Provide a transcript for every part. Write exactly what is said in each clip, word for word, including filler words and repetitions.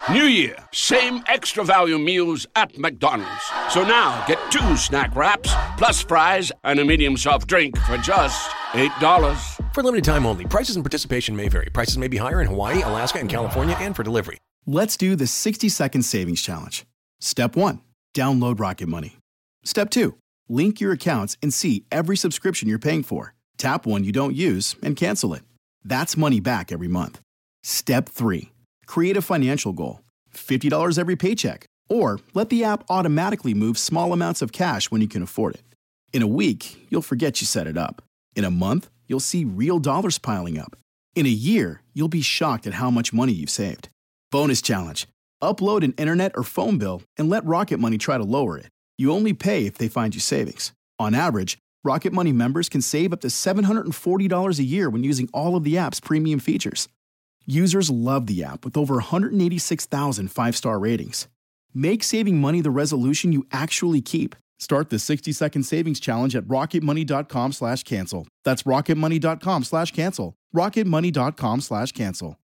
New year, same extra value meals at McDonald's. So now get two snack wraps, plus fries, and a medium soft drink for just eight dollars. For limited time only. Prices and participation may vary. Prices may be higher in Hawaii, Alaska, and California, and for delivery. Let's do the sixty-second savings challenge. Step one, download Rocket Money. Step two, link your accounts and see every subscription you're paying for. Tap one you don't use and cancel it. That's money back every month. Step three, create a financial goal. fifty dollars every paycheck. Or let the app automatically move small amounts of cash when you can afford it. In a week, you'll forget you set it up. In a month, you'll see real dollars piling up. In a year, you'll be shocked at how much money you've saved. Bonus challenge. Upload an internet or phone bill and let Rocket Money try to lower it. You only pay if they find you savings. On average, Rocket Money members can save up to seven hundred forty dollars a year when using all of the app's premium features. Users love the app with over one hundred eighty-six thousand five-star ratings. Make saving money the resolution you actually keep. Start the sixty-second savings challenge at rocketmoney.com slash cancel. That's rocketmoney.com slash cancel. rocketmoney.com slash cancel.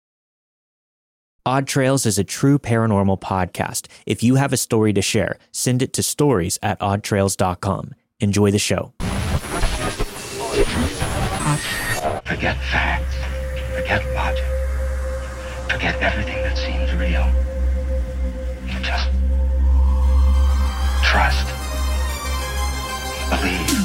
Odd Trails is a true paranormal podcast. If you have a story to share, send it to stories at odd trails dot com. Enjoy the show. Forget facts. Forget logic. Forget everything that seems real. Just trust. Believe.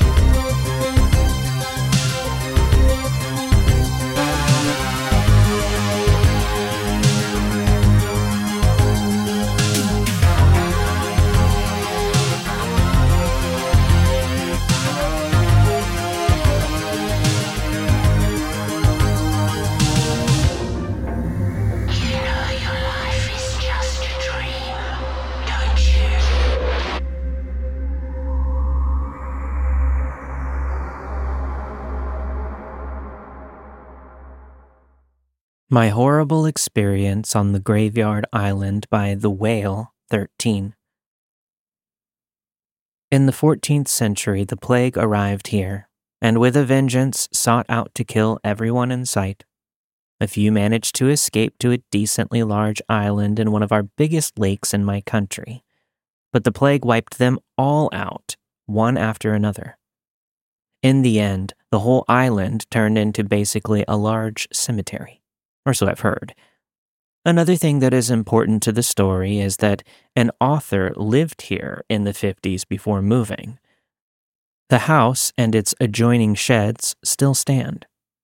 My horrible experience on the Graveyard Island by the Whale, thirteen. In the fourteenth century, the plague arrived here, and with a vengeance sought out to kill everyone in sight. A few managed to escape to a decently large island in one of our biggest lakes in my country, but the plague wiped them all out, one after another. In the end, the whole island turned into basically a large cemetery. Or so I've heard. Another thing that is important to the story is that an author lived here in the fifties before moving. The house and its adjoining sheds still stand.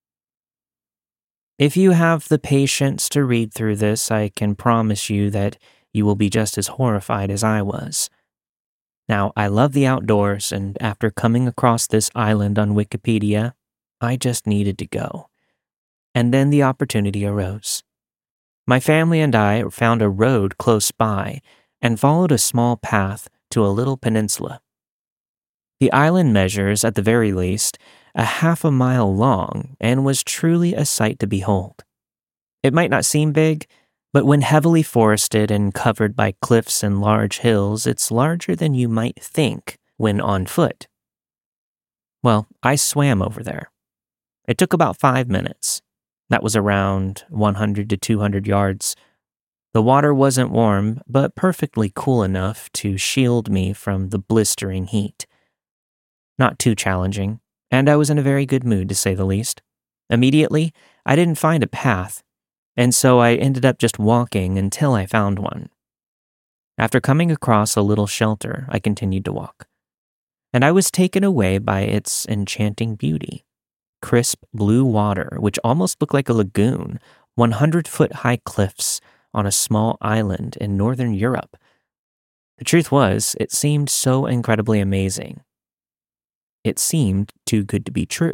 If you have the patience to read through this, I can promise you that you will be just as horrified as I was. Now, I love the outdoors, and after coming across this island on Wikipedia, I just needed to go. And then the opportunity arose. My family and I found a road close by and followed a small path to a little peninsula. The island measures, at the very least, a half a mile long and was truly a sight to behold. It might not seem big, but when heavily forested and covered by cliffs and large hills, it's larger than you might think when on foot. Well, I swam over there. It took about five minutes. That was around one hundred to two hundred yards. The water wasn't warm, but perfectly cool enough to shield me from the blistering heat. Not too challenging, and I was in a very good mood, to say the least. Immediately, I didn't find a path, and so I ended up just walking until I found one. After coming across a little shelter, I continued to walk, and I was taken away by its enchanting beauty. Crisp blue water, which almost looked like a lagoon, one hundred foot high cliffs on a small island in northern Europe. The truth was, it seemed so incredibly amazing. It seemed too good to be true.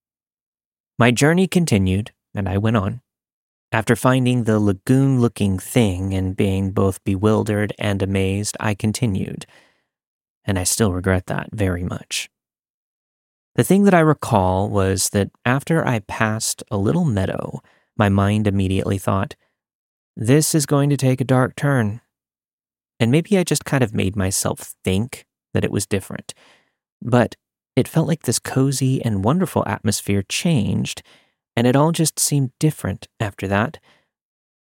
My journey continued, and I went on. After finding the lagoon-looking thing and being both bewildered and amazed, I continued, and I still regret that very much. The thing that I recall was that after I passed a little meadow, my mind immediately thought, this is going to take a dark turn. And maybe I just kind of made myself think that it was different. But it felt like this cozy and wonderful atmosphere changed, and it all just seemed different after that.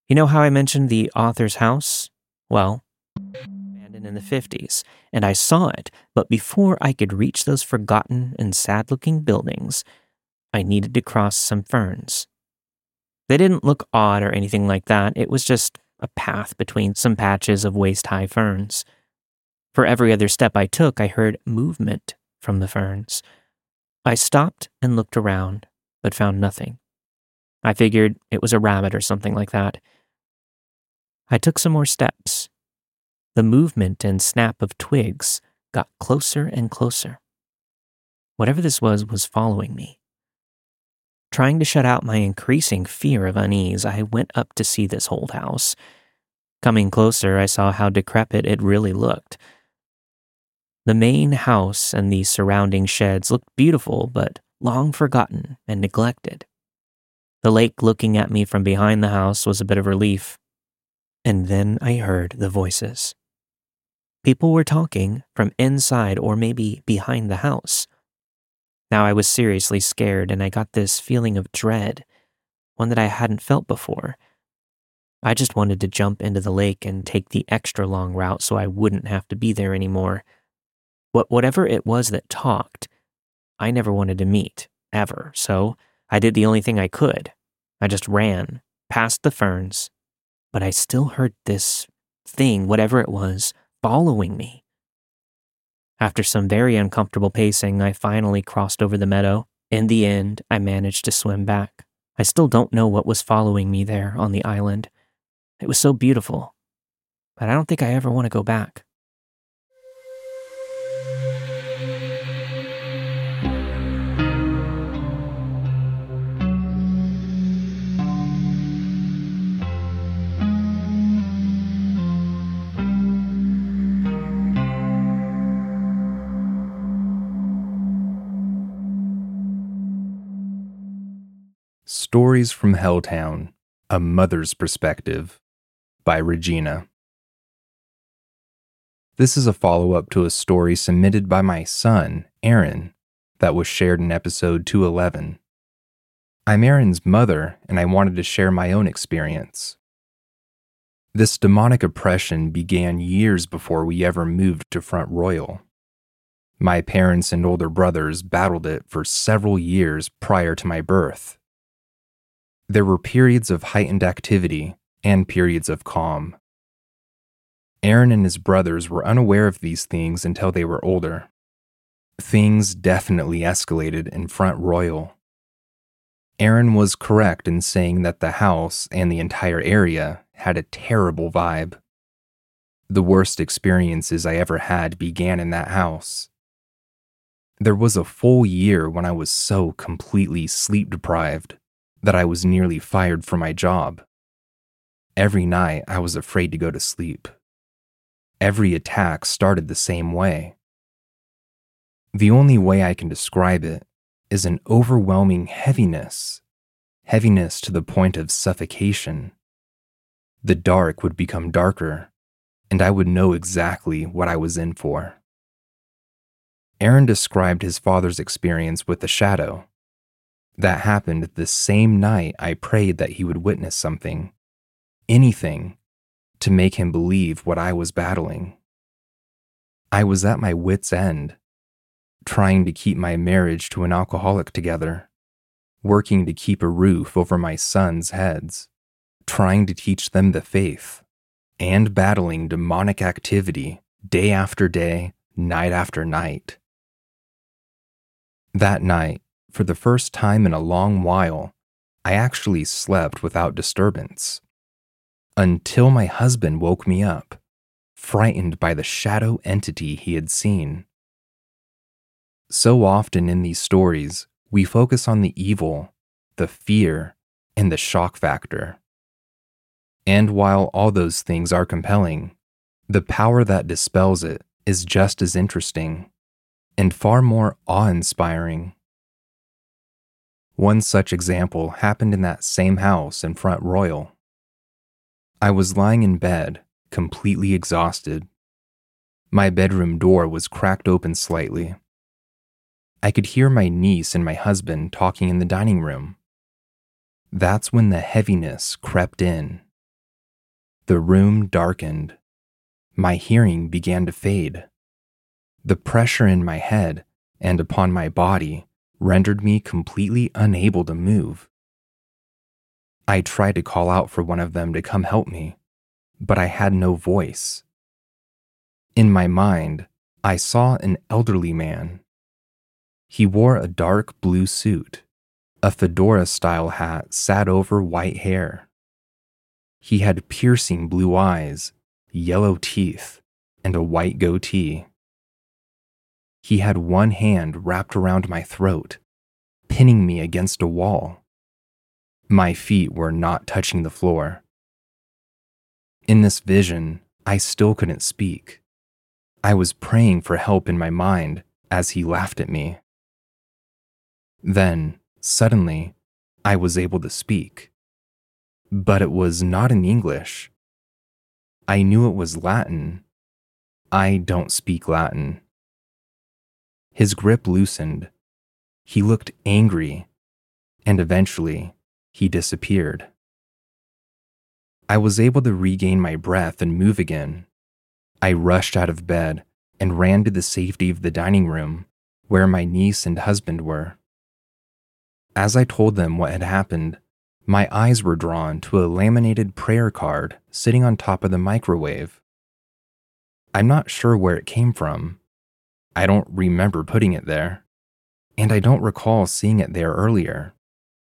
You know how I mentioned the author's house? Well, abandoned in the fifties, and I saw it, but before I could reach those forgotten and sad-looking buildings, I needed to cross some ferns. They didn't look odd or anything like that. It was just a path between some patches of waist-high ferns. For every other step I took, I heard movement from the ferns. I stopped and looked around, but found nothing. I figured it was a rabbit or something like that. I took some more steps. The movement and snap of twigs got closer and closer. Whatever this was was following me. Trying to shut out my increasing fear of unease, I went up to see this old house. Coming closer, I saw how decrepit it really looked. The main house and the surrounding sheds looked beautiful, but long forgotten and neglected. The lake looking at me from behind the house was a bit of relief. And then I heard the voices. People were talking from inside or maybe behind the house. Now I was seriously scared, and I got this feeling of dread, one that I hadn't felt before. I just wanted to jump into the lake and take the extra long route so I wouldn't have to be there anymore. But whatever it was that talked, I never wanted to meet, ever, so I did the only thing I could. I just ran, past the ferns, but I still heard this thing, whatever it was, following me. After some very uncomfortable pacing, I finally crossed over the meadow. In the end, I managed to swim back. I still don't know what was following me there on the island. It was so beautiful, but I don't think I ever want to go back. Stories from Helltown, A Mother's Perspective, by Regina. This is a follow-up to a story submitted by my son, Aaron, that was shared in episode two eleven. I'm Aaron's mother, and I wanted to share my own experience. This demonic oppression began years before we ever moved to Front Royal. My parents and older brothers battled it for several years prior to my birth. There were periods of heightened activity and periods of calm. Aaron and his brothers were unaware of these things until they were older. Things definitely escalated in Front Royal. Aaron was correct in saying that the house and the entire area had a terrible vibe. The worst experiences I ever had began in that house. There was a full year when I was so completely sleep-deprived that I was nearly fired from my job. Every night I was afraid to go to sleep. Every attack started the same way. The only way I can describe it is an overwhelming heaviness, heaviness to the point of suffocation. The dark would become darker, and I would know exactly what I was in for. Aaron described his father's experience with the shadow. That happened the same night I prayed that he would witness something, anything, to make him believe what I was battling. I was at my wit's end, trying to keep my marriage to an alcoholic together, working to keep a roof over my sons' heads, trying to teach them the faith, and battling demonic activity day after day, night after night. That night, for the first time in a long while, I actually slept without disturbance. Until my husband woke me up, frightened by the shadow entity he had seen. So often in these stories, we focus on the evil, the fear, and the shock factor. And while all those things are compelling, the power that dispels it is just as interesting and far more awe-inspiring. One such example happened in that same house in Front Royal. I was lying in bed, completely exhausted. My bedroom door was cracked open slightly. I could hear my niece and my husband talking in the dining room. That's when the heaviness crept in, The room darkened. My hearing began to fade. The pressure in my head and upon my body rendered me completely unable to move. I tried to call out for one of them to come help me, but I had no voice. In my mind, I saw an elderly man. He wore a dark blue suit. A fedora-style hat sat over white hair. He had piercing blue eyes, yellow teeth, and a white goatee. He had one hand wrapped around my throat, pinning me against a wall. My feet were not touching the floor. In this vision, I still couldn't speak. I was praying for help in my mind as he laughed at me. Then, suddenly, I was able to speak. But it was not in English. I knew it was Latin. I don't speak Latin. His grip loosened. He looked angry, and eventually, he disappeared. I was able to regain my breath and move again. I rushed out of bed and ran to the safety of the dining room, where my niece and husband were. As I told them what had happened, my eyes were drawn to a laminated prayer card sitting on top of the microwave. I'm not sure where it came from. I don't remember putting it there, and I don't recall seeing it there earlier.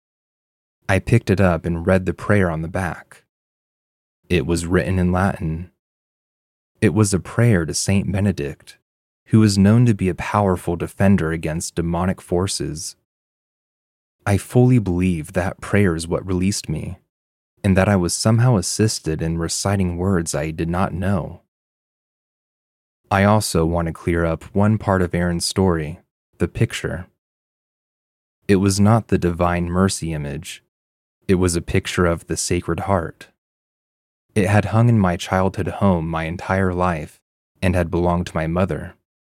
I picked it up and read the prayer on the back. It was written in Latin. It was a prayer to Saint Benedict, who is known to be a powerful defender against demonic forces. I fully believe that prayer is what released me, and that I was somehow assisted in reciting words I did not know. I also want to clear up one part of Aaron's story, the picture. It was not the Divine Mercy image. It was a picture of the Sacred Heart. It had hung in my childhood home my entire life and had belonged to my mother.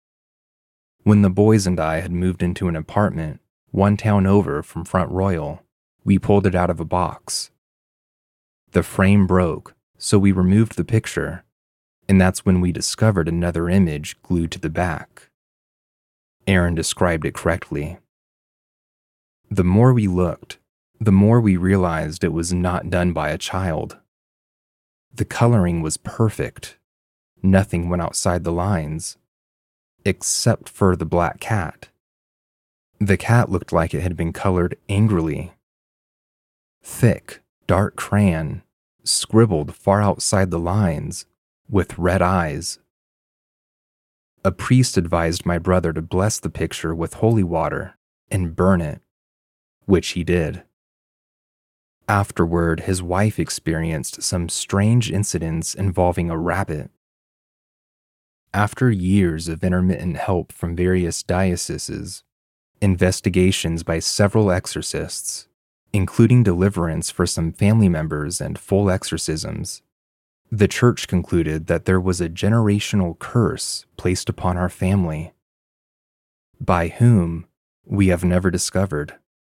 When the boys and I had moved into an apartment one town over from Front Royal, we pulled it out of a box. The frame broke, so we removed the picture, and that's when we discovered another image glued to the back. Aaron described it correctly. The more we looked, the more we realized it was not done by a child. The coloring was perfect. Nothing went outside the lines, except for the black cat. The cat looked like it had been colored angrily. Thick, dark crayon, scribbled far outside the lines, with red eyes. A priest advised my brother to bless the picture with holy water and burn it, which he did. Afterward, his wife experienced some strange incidents involving a rabbit. After years of intermittent help from various dioceses, investigations by several exorcists, including deliverance for some family members and full exorcisms, the church concluded that there was a generational curse placed upon our family, by whom we have never discovered.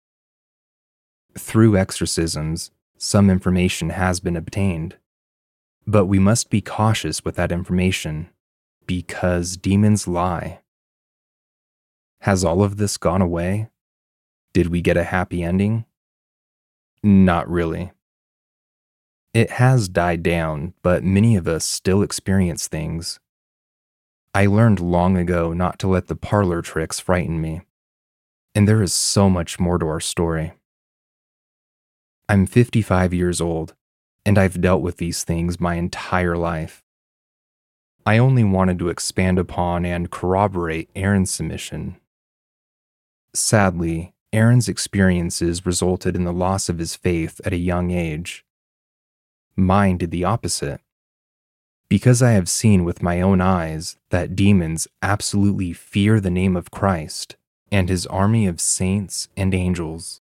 Through exorcisms, some information has been obtained, but we must be cautious with that information because demons lie. Has all of this gone away? Did we get a happy ending? Not really. It has died down, but many of us still experience things. I learned long ago not to let the parlor tricks frighten me, and there is so much more to our story. I'm fifty-five years old, and I've dealt with these things my entire life. I only wanted to expand upon and corroborate Aaron's submission. Sadly, Aaron's experiences resulted in the loss of his faith at a young age. Mine did the opposite. Because I have seen with my own eyes that demons absolutely fear the name of Christ and his army of saints and angels.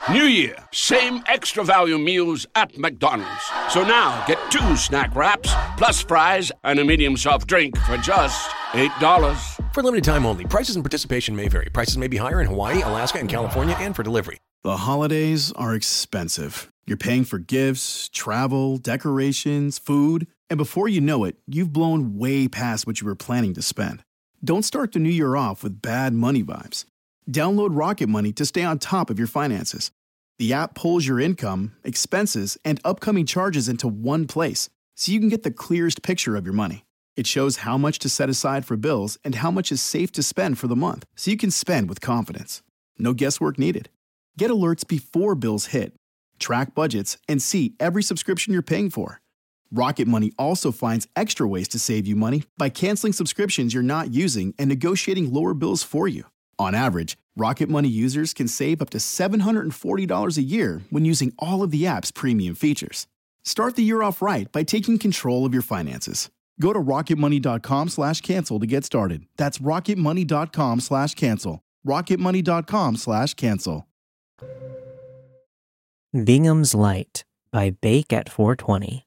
New Year, same extra value meals at McDonald's. So now get two snack wraps, plus fries, and a medium soft drink for just eight dollars. For limited time only. Prices and participation may vary. Prices may be higher in Hawaii, Alaska, and California, and for delivery. The holidays are expensive. You're paying for gifts, travel, decorations, food, and before you know it, you've blown way past what you were planning to spend. Don't start the new year off with bad money vibes. Download Rocket Money to stay on top of your finances. The app pulls your income, expenses, and upcoming charges into one place, so you can get the clearest picture of your money. It shows how much to set aside for bills and how much is safe to spend for the month, so you can spend with confidence. No guesswork needed. Get alerts before bills hit, track budgets, and see every subscription you're paying for. Rocket Money also finds extra ways to save you money by canceling subscriptions you're not using and negotiating lower bills for you. On average, Rocket Money users can save up to seven hundred forty dollars a year when using all of the app's premium features. Start the year off right by taking control of your finances. Go to rocketmoney.com slash cancel to get started. That's rocketmoney.com slash cancel. rocketmoney.com slash cancel. Bingham's Light by Bake at four twenty.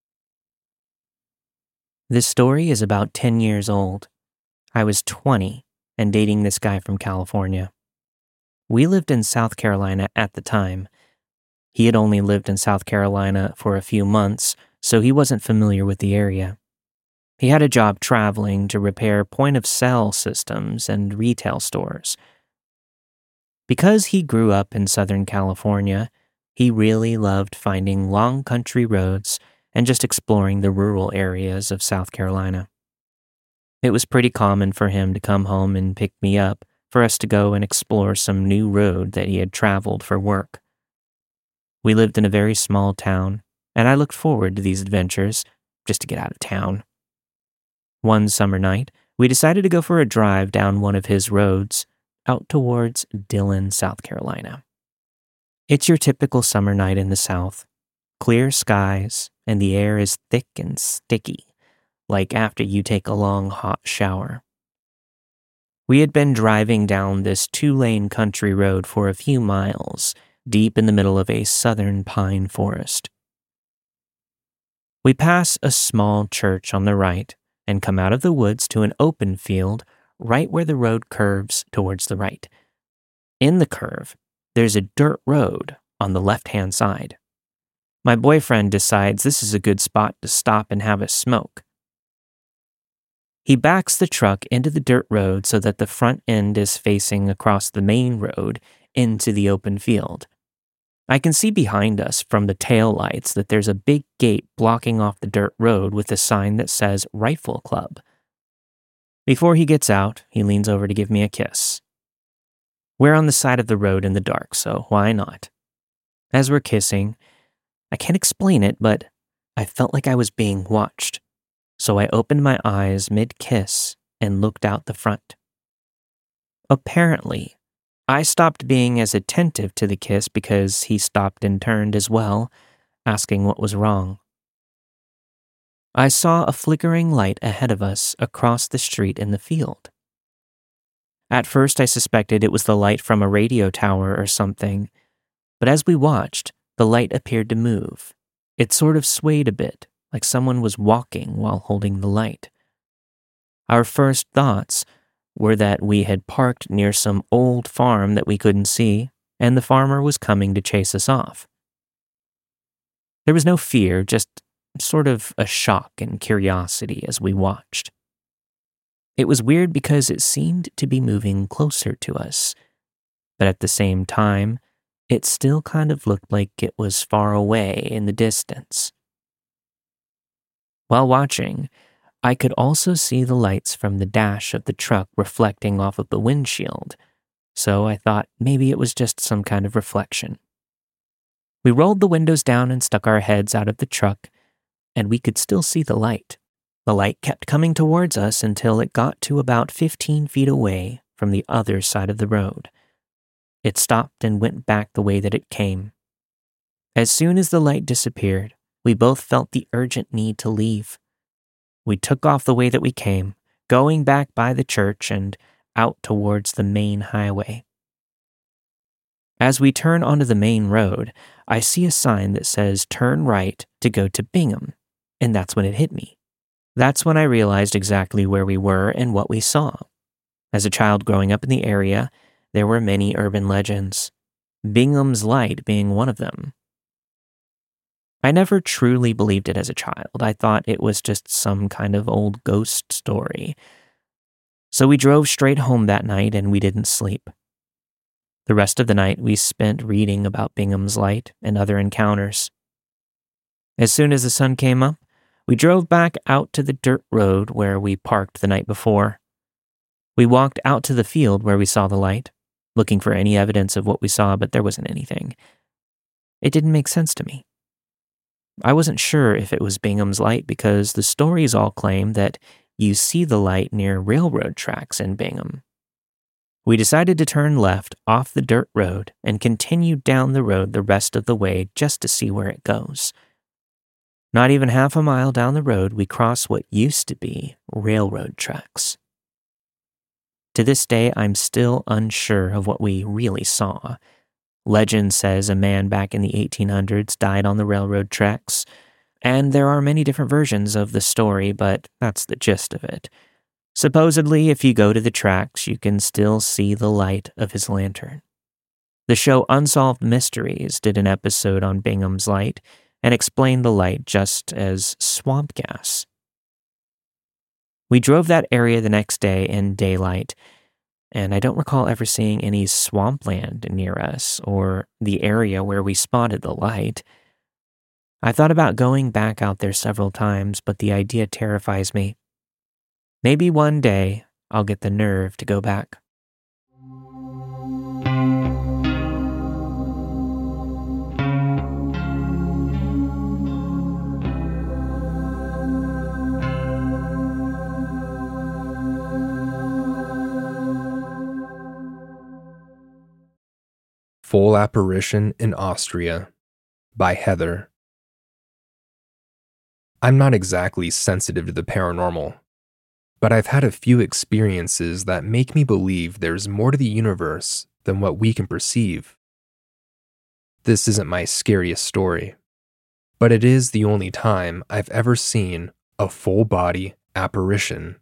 This story is about ten years old. I was twenty and dating this guy from California. We lived in South Carolina at the time. He had only lived in South Carolina for a few months, so he wasn't familiar with the area. He had a job traveling to repair point-of-sale systems and retail stores. Because he grew up in Southern California, he really loved finding long country roads and just exploring the rural areas of South Carolina. It was pretty common for him to come home and pick me up for us to go and explore some new road that he had traveled for work. We lived in a very small town, and I looked forward to these adventures just to get out of town. One summer night, we decided to go for a drive down one of his roads out towards Dillon, South Carolina. It's your typical summer night in the South. Clear skies, and the air is thick and sticky, like after you take a long hot shower. We had been driving down this two-lane country road for a few miles, deep in the middle of a southern pine forest. We pass a small church on the right and come out of the woods to an open field right where the road curves towards the right. In the curve, there's a dirt road on the left-hand side. My boyfriend decides this is a good spot to stop and have a smoke. He backs the truck into the dirt road so that the front end is facing across the main road into the open field. I can see behind us from the tail lights that there's a big gate blocking off the dirt road with a sign that says Rifle Club. Before he gets out, he leans over to give me a kiss. We're on the side of the road in the dark, so why not? As we're kissing, I can't explain it, but I felt like I was being watched. So I opened my eyes mid-kiss and looked out the front. Apparently, I stopped being as attentive to the kiss because he stopped and turned as well, asking what was wrong. I saw a flickering light ahead of us across the street in the field. At first, I suspected it was the light from a radio tower or something, but as we watched, the light appeared to move. It sort of swayed a bit, like someone was walking while holding the light. Our first thoughts were that we had parked near some old farm that we couldn't see, and the farmer was coming to chase us off. There was no fear, just sort of a shock and curiosity as we watched. It was weird because it seemed to be moving closer to us, but at the same time, it still kind of looked like it was far away in the distance. While watching, I could also see the lights from the dash of the truck reflecting off of the windshield, so I thought maybe it was just some kind of reflection. We rolled the windows down and stuck our heads out of the truck, and we could still see the light. The light kept coming towards us until it got to about fifteen feet away from the other side of the road. It stopped and went back the way that it came. As soon as the light disappeared, we both felt the urgent need to leave. We took off the way that we came, going back by the church and out towards the main highway. As we turn onto the main road, I see a sign that says turn right to go to Bingham, and that's when it hit me. That's when I realized exactly where we were and what we saw. As a child growing up in the area, there were many urban legends, Bingham's Light being one of them. I never truly believed it as a child. I thought it was just some kind of old ghost story. So we drove straight home that night and we didn't sleep. The rest of the night we spent reading about Bingham's Light and other encounters. As soon as the sun came up, we drove back out to the dirt road where we parked the night before. We walked out to the field where we saw the light, looking for any evidence of what we saw, but there wasn't anything. It didn't make sense to me. I wasn't sure if it was Bingham's Light because the stories all claim that you see the light near railroad tracks in Bingham. We decided to turn left off the dirt road and continue down the road the rest of the way just to see where it goes. Not even half a mile down the road, we cross what used to be railroad tracks. To this day, I'm still unsure of what we really saw. Legend says a man back in the eighteen hundreds died on the railroad tracks, and there are many different versions of the story, but that's the gist of it. Supposedly, if you go to the tracks, you can still see the light of his lantern. The show Unsolved Mysteries did an episode on Bingham's Light and explained the light just as swamp gas. We drove that area the next day in daylight, and I don't recall ever seeing any swampland near us or the area where we spotted the light. I thought about going back out there several times, but the idea terrifies me. Maybe one day I'll get the nerve to go back. Full Apparition in Austria by Heather. I'm not exactly sensitive to the paranormal, but I've had a few experiences that make me believe there's more to the universe than what we can perceive. This isn't my scariest story, but it is the only time I've ever seen a full-body apparition.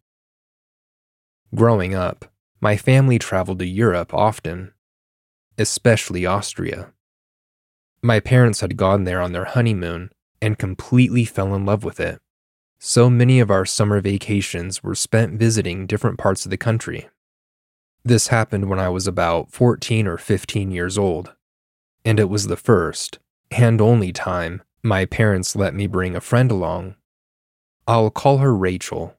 Growing up, my family traveled to Europe often, especially Austria. My parents had gone there on their honeymoon and completely fell in love with it. So many of our summer vacations were spent visiting different parts of the country. This happened when I was about fourteen or fifteen years old, and it was the first and only time my parents let me bring a friend along. I'll call her Rachel.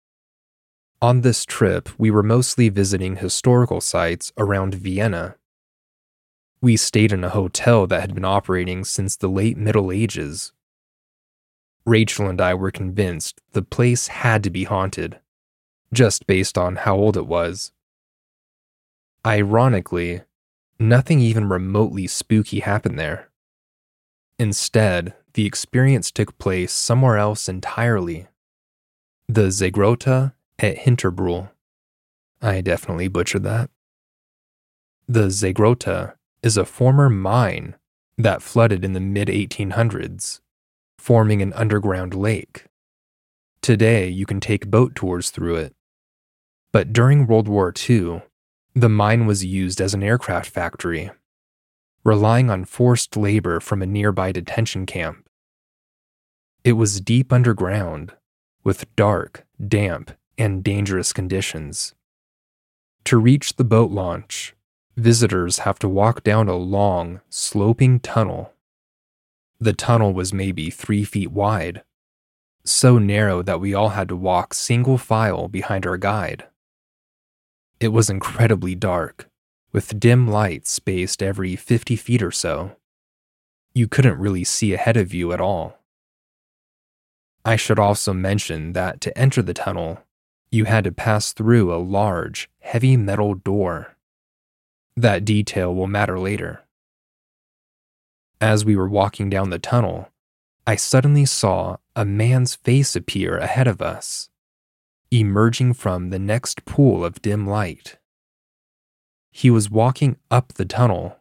On this trip, we were mostly visiting historical sites around Vienna. We stayed in a hotel that had been operating since the late Middle Ages. Rachel and I were convinced the place had to be haunted, just based on how old it was. Ironically, nothing even remotely spooky happened there. Instead, the experience took place somewhere else entirely. The Zeegrote at Hinterbrühl. I definitely butchered that. The Zeegrote is a former mine that flooded in the mid eighteen hundreds, forming an underground lake. Today, you can take boat tours through it. But during World War Two, the mine was used as an aircraft factory, relying on forced labor from a nearby detention camp. It was deep underground, with dark, damp, and dangerous conditions. To reach the boat launch, visitors have to walk down a long, sloping tunnel. The tunnel was maybe three feet wide, so narrow that we all had to walk single file behind our guide. It was incredibly dark, with dim lights spaced every fifty feet or so. You couldn't really see ahead of you at all. I should also mention that to enter the tunnel, you had to pass through a large, heavy metal door. That detail will matter later. As we were walking down the tunnel, I suddenly saw a man's face appear ahead of us, emerging from the next pool of dim light. He was walking up the tunnel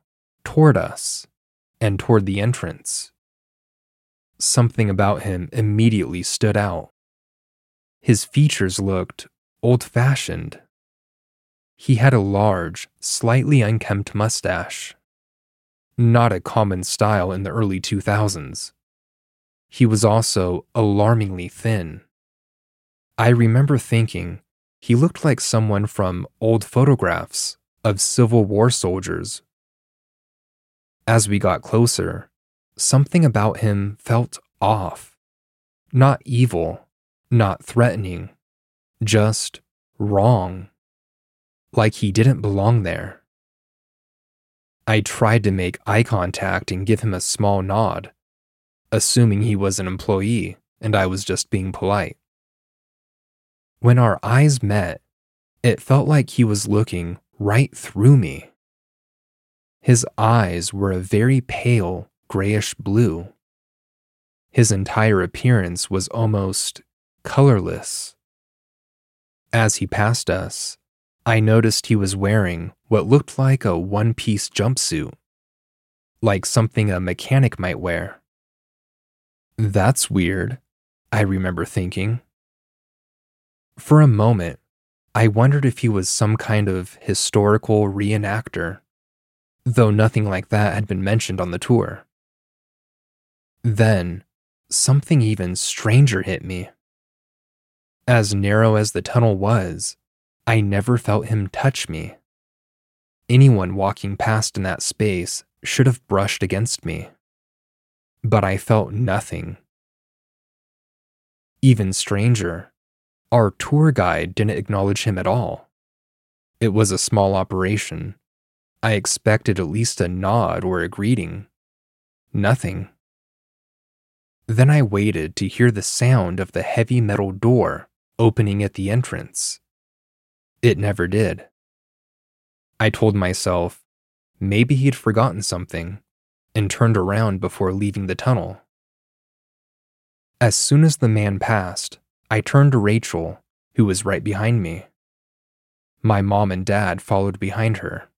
toward us and toward the entrance. Something about him immediately stood out. His features looked old-fashioned. He had a large, slightly unkempt mustache. Not a common style in the early two thousands. He was also alarmingly thin. I remember thinking he looked like someone from old photographs of Civil War soldiers. As we got closer, something about him felt off. Not evil, not threatening, just wrong. Like he didn't belong there. I tried to make eye contact and give him a small nod, assuming he was an employee and I was just being polite. When our eyes met, it felt like he was looking right through me. His eyes were a very pale, grayish blue. His entire appearance was almost colorless. As he passed us, I noticed he was wearing what looked like a one-piece jumpsuit, like something a mechanic might wear. That's weird, I remember thinking. For a moment, I wondered if he was some kind of historical reenactor, though nothing like that had been mentioned on the tour. Then, something even stranger hit me. As narrow as the tunnel was, I never felt him touch me. Anyone walking past in that space should have brushed against me. But I felt nothing. Even stranger, our tour guide didn't acknowledge him at all. It was a small operation. I expected at least a nod or a greeting. Nothing. Then I waited to hear the sound of the heavy metal door opening at the entrance. It never did. I told myself maybe he'd forgotten something and turned around before leaving the tunnel. As soon as the man passed, I turned to Rachel, who was right behind me. My mom and dad followed behind her.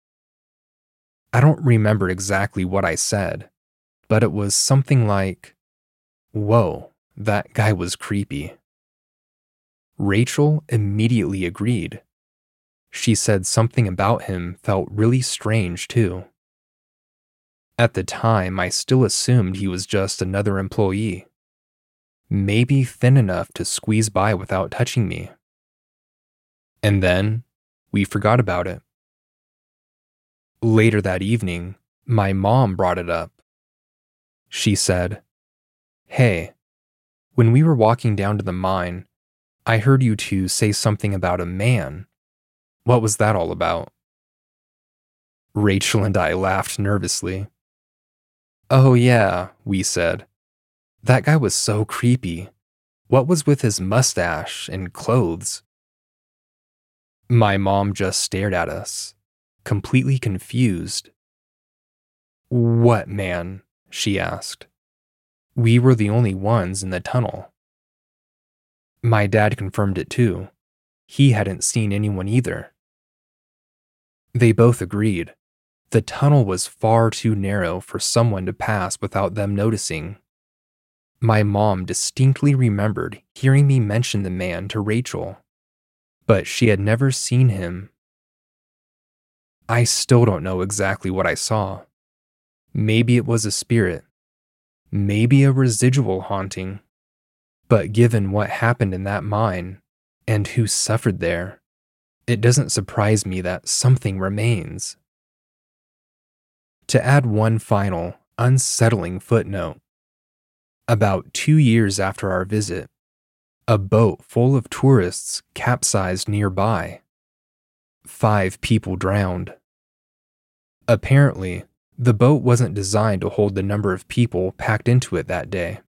I don't remember exactly what I said, but it was something like, "Whoa, that guy was creepy." Rachel immediately agreed. She said something about him felt really strange too. At the time, I still assumed he was just another employee, maybe thin enough to squeeze by without touching me. And then, we forgot about it. Later that evening, my mom brought it up. She said, "Hey, when we were walking down to the mine, I heard you two say something about a man. What was that all about?" Rachel and I laughed nervously. "Oh yeah," we said. "That guy was so creepy. What was with his mustache and clothes?" My mom just stared at us, completely confused. "What man?" she asked. We were the only ones in the tunnel. My dad confirmed it too. He hadn't seen anyone either. They both agreed. The tunnel was far too narrow for someone to pass without them noticing. My mom distinctly remembered hearing me mention the man to Rachel, but she had never seen him. I still don't know exactly what I saw. Maybe it was a spirit. Maybe a residual haunting. But given what happened in that mine, and who suffered there, it doesn't surprise me that something remains. To add one final, unsettling footnote, about two years after our visit, a boat full of tourists capsized nearby. Five people drowned. Apparently, the boat wasn't designed to hold the number of people packed into it that day.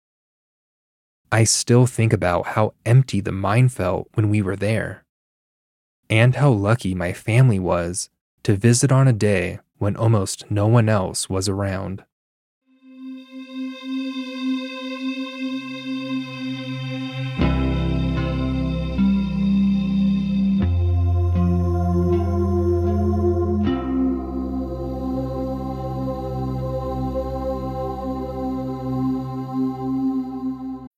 I still think about how empty the mine felt when we were there, and how lucky my family was to visit on a day when almost no one else was around.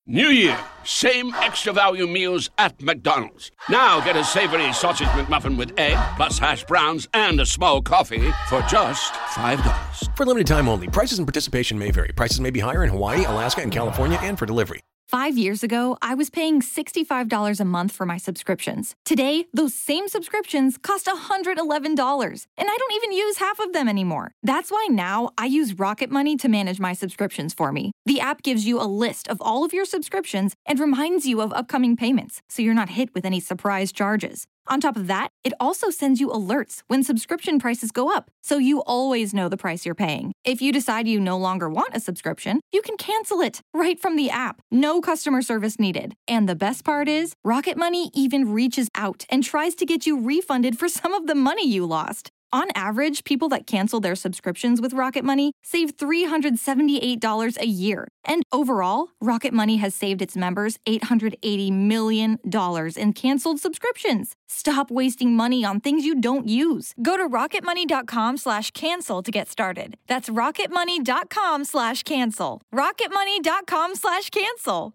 New Year, same extra value meals at McDonald's. Now get a savory sausage McMuffin with egg, plus hash browns and a small coffee for just five dollars. For limited time only, prices and participation may vary. Prices may be higher in Hawaii, Alaska, and California, and for delivery. Five years ago, I was paying sixty-five dollars a month for my subscriptions. Today, those same subscriptions cost one hundred eleven dollars, and I don't even use half of them anymore. That's why now I use Rocket Money to manage my subscriptions for me. The app gives you a list of all of your subscriptions and reminds you of upcoming payments, so you're not hit with any surprise charges. On top of that, it also sends you alerts when subscription prices go up, so you always know the price you're paying. If you decide you no longer want a subscription, you can cancel it right from the app. No customer service needed. And the best part is, Rocket Money even reaches out and tries to get you refunded for some of the money you lost. On average, people that cancel their subscriptions with Rocket Money save three hundred seventy-eight dollars a year. And overall, Rocket Money has saved its members eight hundred eighty million dollars in canceled subscriptions. Stop wasting money on things you don't use. Go to rocketmoney.com slash cancel to get started. That's rocketmoney.com slash cancel. rocketmoney.com slash cancel.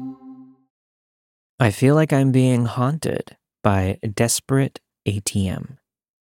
I feel like I'm being haunted by a desperate A T M.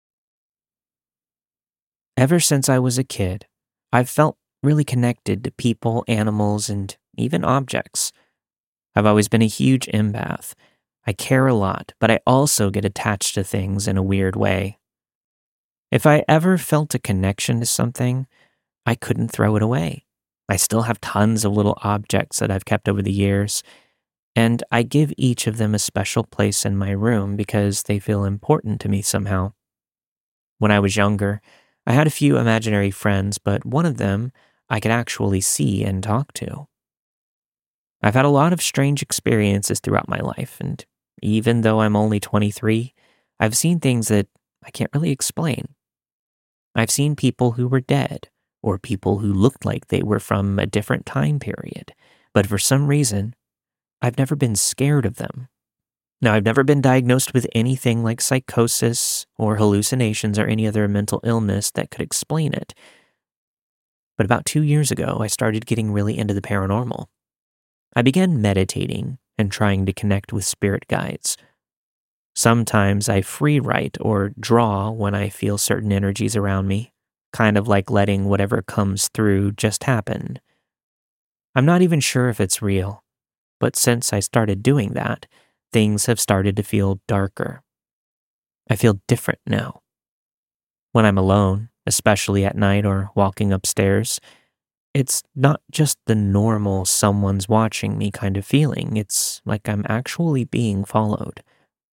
Ever since I was a kid, I've felt really connected to people, animals, and even objects. I've always been a huge empath. I care a lot, but I also get attached to things in a weird way. If I ever felt a connection to something, I couldn't throw it away. I still have tons of little objects that I've kept over the years, and I give each of them a special place in my room because they feel important to me somehow. When I was younger, I had a few imaginary friends, but one of them I could actually see and talk to. I've had a lot of strange experiences throughout my life, and even though I'm only twenty-three, I've seen things that I can't really explain. I've seen people who were dead, or people who looked like they were from a different time period, but for some reason, I've never been scared of them. Now, I've never been diagnosed with anything like psychosis or hallucinations or any other mental illness that could explain it. But about two years ago, I started getting really into the paranormal. I began meditating and trying to connect with spirit guides. Sometimes I free write or draw when I feel certain energies around me, kind of like letting whatever comes through just happen. I'm not even sure if it's real, but since I started doing that, things have started to feel darker. I feel different now. When I'm alone, especially at night or walking upstairs, it's not just the normal someone's watching me kind of feeling. It's like I'm actually being followed.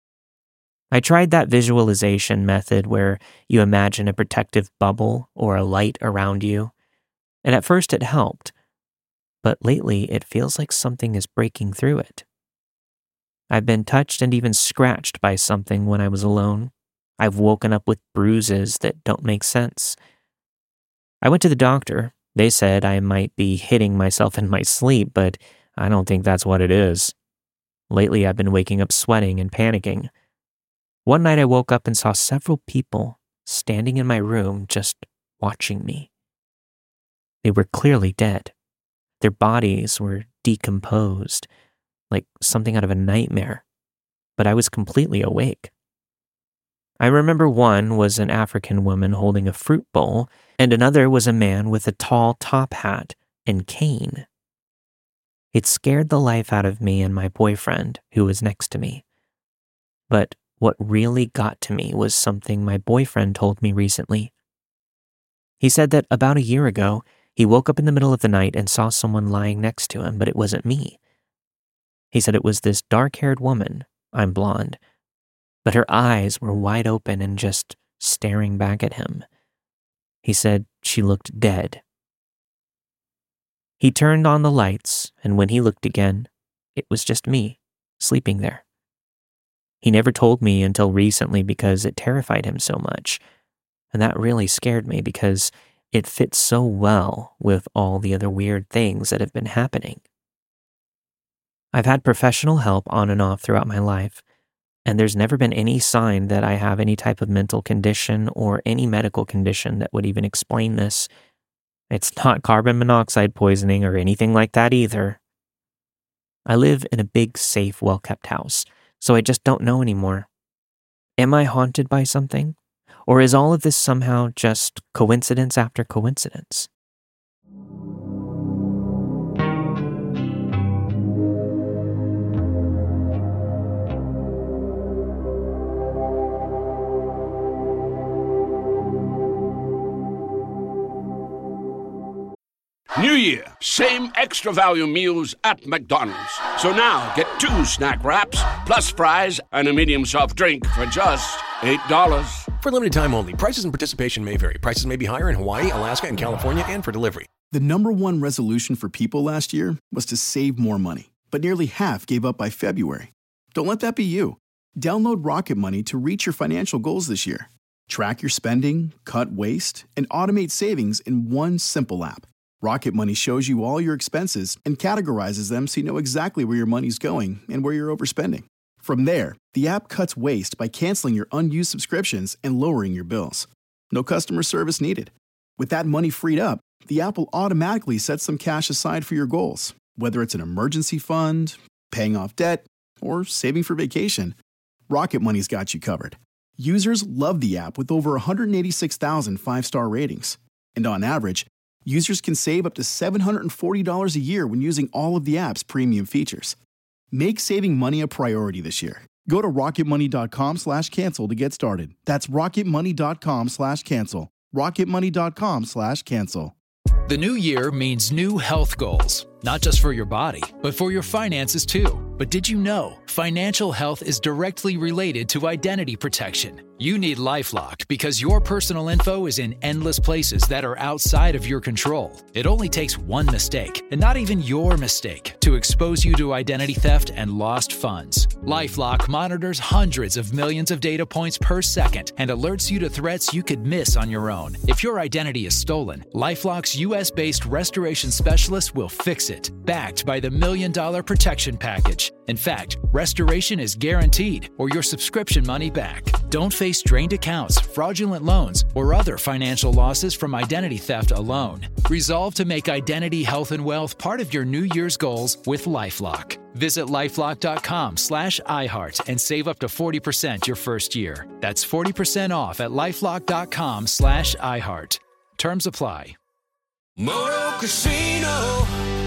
I tried that visualization method where you imagine a protective bubble or a light around you, and at first it helped, but lately it feels like something is breaking through it. I've been touched and even scratched by something when I was alone. I've woken up with bruises that don't make sense. I went to the doctor. They said I might be hitting myself in my sleep, but I don't think that's what it is. Lately, I've been waking up sweating and panicking. One night I woke up and saw several people standing in my room just watching me. They were clearly dead. Their bodies were decomposed, like something out of a nightmare, but I was completely awake. I remember one was an African woman holding a fruit bowl, and another was a man with a tall top hat and cane. It scared the life out of me and my boyfriend, who was next to me. But what really got to me was something my boyfriend told me recently. He said that about a year ago, he woke up in the middle of the night and saw someone lying next to him, but it wasn't me. He said it was this dark-haired woman, I'm blonde, but her eyes were wide open and just staring back at him. He said she looked dead. He turned on the lights, and when he looked again, it was just me, sleeping there. He never told me until recently because it terrified him so much, and that really scared me because it fits so well with all the other weird things that have been happening. I've had professional help on and off throughout my life, and there's never been any sign that I have any type of mental condition or any medical condition that would even explain this. It's not carbon monoxide poisoning or anything like that either. I live in a big, safe, well-kept house, so I just don't know anymore. Am I haunted by something? Or is all of this somehow just coincidence after coincidence? New Year, same extra value meals at McDonald's. So now get two snack wraps, plus fries, and a medium soft drink for just eight dollars. For limited time only, prices and participation may vary. Prices may be higher in Hawaii, Alaska, and California, and for delivery. The number one resolution for people last year was to save more money, but nearly half gave up by February. Don't let that be you. Download Rocket Money to reach your financial goals this year. Track your spending, cut waste, and automate savings in one simple app. Rocket Money shows you all your expenses and categorizes them so you know exactly where your money's going and where you're overspending. From there, the app cuts waste by canceling your unused subscriptions and lowering your bills. No customer service needed. With that money freed up, the app will automatically set some cash aside for your goals, whether it's an emergency fund, paying off debt, or saving for vacation. Rocket Money's got you covered. Users love the app with over one hundred eighty-six thousand five-star ratings. And on average, users can save up to seven hundred forty dollars a year when using all of the app's premium features. Make saving money a priority this year. Go to rocketmoney.com slash cancel to get started. That's rocketmoney.com slash cancel. rocketmoney.com slash cancel. The new year means new health goals, not just for your body, but for your finances too. But did you know financial health is directly related to identity protection? You need LifeLock because your personal info is in endless places that are outside of your control. It only takes one mistake, and not even your mistake, to expose you to identity theft and lost funds. LifeLock monitors hundreds of millions of data points per second and alerts you to threats you could miss on your own. If your identity is stolen, LifeLock's U S-based restoration specialist will fix it, backed by the Million Dollar Protection Package. In fact, restoration is guaranteed or your subscription money back. Don't face drained accounts, fraudulent loans, or other financial losses from identity theft alone. Resolve to make identity, health, and wealth part of your New Year's goals with LifeLock. Visit lifelock.com slash iHeart and save up to forty percent your first year. That's forty percent off at lifelock.com slash iHeart. Terms apply. Moto Casino,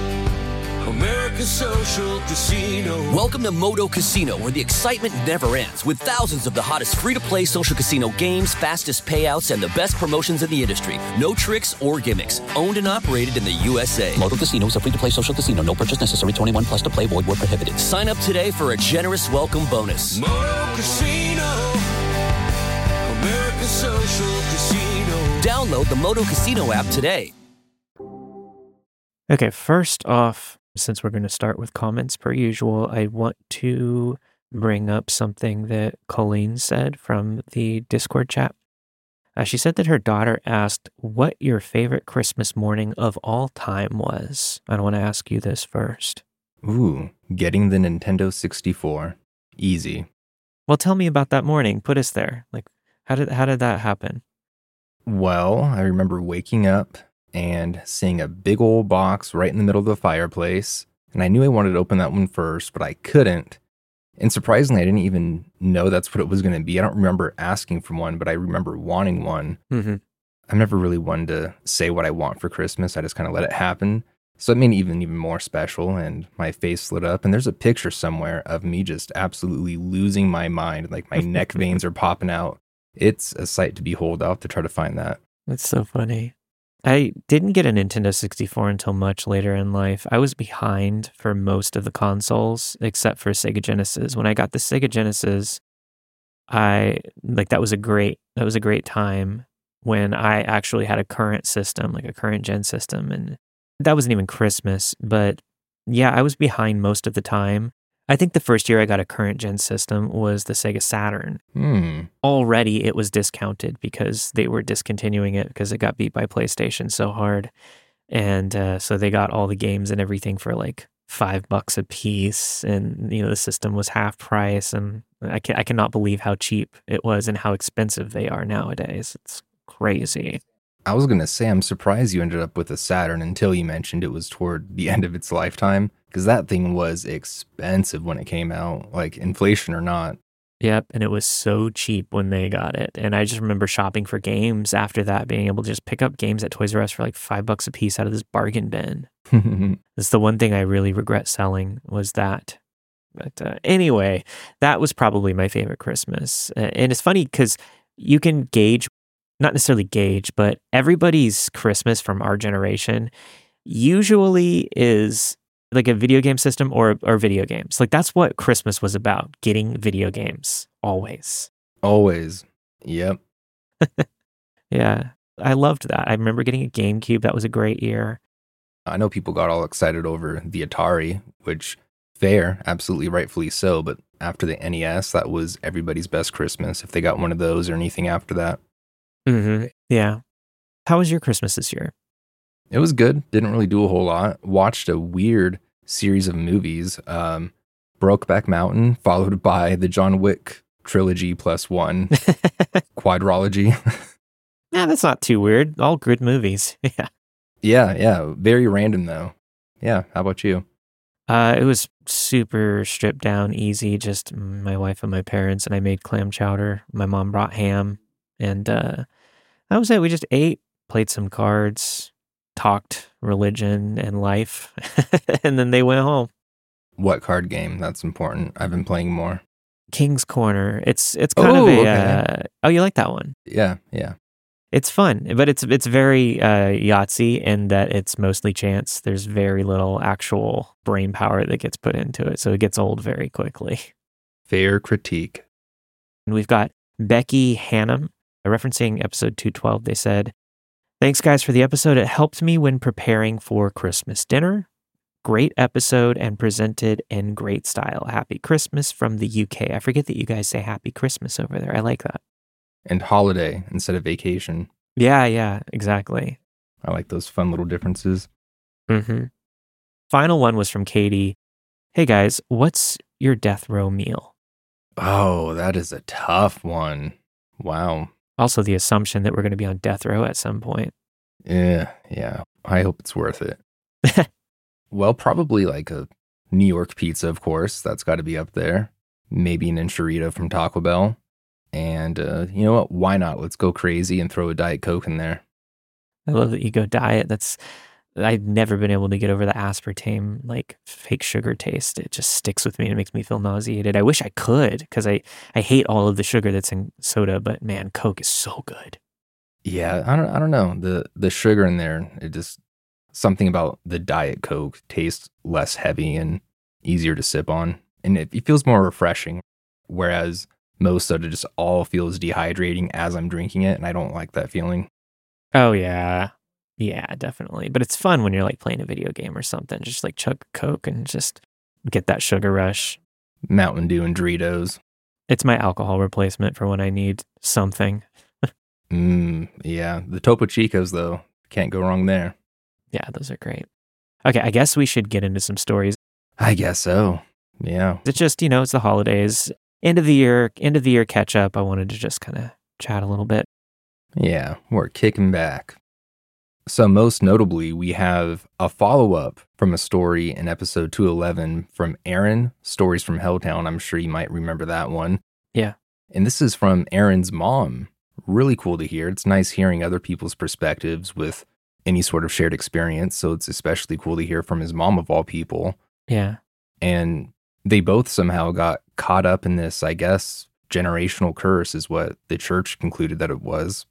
America's social casino. Welcome to Moto Casino, where the excitement never ends, with thousands of the hottest free-to-play social casino games, fastest payouts, and the best promotions in the industry. No tricks or gimmicks. Owned and operated in the U S A. Moto Casino is a free-to-play social casino. No purchase necessary. twenty-one plus to play. Void where prohibited. Sign up today for a generous welcome bonus. Moto Casino, America's social casino. Download the Moto Casino app today. Okay, first off, since we're going to start with comments per usual, I want to bring up something that Colleen said from the Discord chat. Uh, she said that her daughter asked what your favorite Christmas morning of all time was. I want to ask you this first. Ooh, getting the Nintendo sixty-four. Easy. Well, tell me about that morning. Put us there. Like, how did how did that happen? Well, I remember waking up and seeing a big old box right in the middle of the fireplace. And I knew I wanted to open that one first, but I couldn't. And surprisingly, I didn't even know that's what it was going to be. I don't remember asking for one, but I remember wanting one. Mm-hmm. I'm never really one to say what I want for Christmas. I just kind of let it happen. So it made it even, even more special, and my face lit up. And there's a picture somewhere of me just absolutely losing my mind. Like my neck veins are popping out. It's a sight to behold. I'll have to try to find that. That's so funny. I didn't get a Nintendo sixty-four until much later in life. I was behind for most of the consoles, except for Sega Genesis. When I got the Sega Genesis, I, like, that was a great, that was a great time when I actually had a current system, like a current gen system. And that wasn't even Christmas, but yeah, I was behind most of the time. I think the first year I got a current gen system was the Sega Saturn. Hmm. Already it was discounted because they were discontinuing it because it got beat by PlayStation so hard. And uh, so they got all the games and everything for like five bucks a piece. And, you know, the system was half price. And I, can, I cannot believe how cheap it was and how expensive they are nowadays. It's crazy. I was going to say, I'm surprised you ended up with a Saturn until you mentioned it was toward the end of its lifetime, because that thing was expensive when it came out, like inflation or not. Yep, and it was so cheap when they got it. And I just remember shopping for games after that, being able to just pick up games at Toys R Us for like five bucks a piece out of this bargain bin. That's the one thing I really regret selling was that. But uh, anyway, that was probably my favorite Christmas. Uh, and it's funny because you can gauge, not necessarily gauge, but everybody's Christmas from our generation usually is like a video game system or or video games. Like that's what Christmas was about, getting video games, always. Always. Yep. Yeah, I loved that. I remember getting a GameCube. That was a great year. I know people got all excited over the Atari, which fair, absolutely rightfully so, but after the N E S, that was everybody's best Christmas if they got one of those or anything after that. Mm-hmm. Yeah. How was your Christmas this year? It was good. Didn't really do a whole lot. Watched a weird series of movies. Um, Brokeback Mountain, followed by the John Wick trilogy plus one quadrology. Yeah, that's not too weird. All good movies. Yeah. Yeah, yeah. Very random though. Yeah. How about you? Uh, it was super stripped down, easy. Just my wife and my parents, and I made clam chowder. My mom brought ham, and uh, that was it. We just ate, played some cards, talked religion and life, and then they went home. What card game? That's important. I've been playing more. King's Corner. It's it's kind oh, of a. Okay. Uh, oh, you like that one? Yeah, yeah. It's fun, but it's it's very uh, Yahtzee in that it's mostly chance. There's very little actual brain power that gets put into it, so it gets old very quickly. Fair critique. And we've got Becky Hannum, referencing episode two twelve. They said, "Thanks, guys, for the episode. It helped me when preparing for Christmas dinner. Great episode and presented in great style. Happy Christmas from the U K." I forget that you guys say Happy Christmas over there. I like that. And holiday instead of vacation. Yeah, yeah, exactly. I like those fun little differences. Mm-hmm. Final one was from Katie. "Hey guys, what's your death row meal?" Oh, that is a tough one. Wow. Also the assumption that we're going to be on death row at some point. Yeah, yeah. I hope it's worth it. Well, probably like a New York pizza, of course. That's got to be up there. Maybe an enchilada from Taco Bell. And uh, you know what? Why not? Let's go crazy and throw a Diet Coke in there. I love that you go diet. That's I've never been able to get over the aspartame, like fake sugar taste. It just sticks with me and it makes me feel nauseated. I wish I could because I, I hate all of the sugar that's in soda, but man, Coke is so good. Yeah, I don't I don't know. The the sugar in there, it just something about the Diet Coke tastes less heavy and easier to sip on. And it, it feels more refreshing. Whereas most soda just all feels dehydrating as I'm drinking it, and I don't like that feeling. Oh, yeah. Yeah, definitely. But it's fun when you're like playing a video game or something. Just like chug Coke and just get that sugar rush. Mountain Dew and Doritos. It's my alcohol replacement for when I need something. mm, yeah. The Topo Chicos, though. Can't go wrong there. Yeah, those are great. Okay, I guess we should get into some stories. I guess so. Yeah. It's just, you know, it's the holidays. End of the year, end of the year catch up. I wanted to just kind of chat a little bit. Yeah, we're kicking back. So most notably, we have a follow-up from a story in episode two eleven from Aaron, Stories from Helltown. I'm sure you might remember that one. Yeah. And this is from Aaron's mom. Really cool to hear. It's nice hearing other people's perspectives with any sort of shared experience. So it's especially cool to hear from his mom of all people. Yeah. And they both somehow got caught up in this, I guess, generational curse is what the church concluded that it was.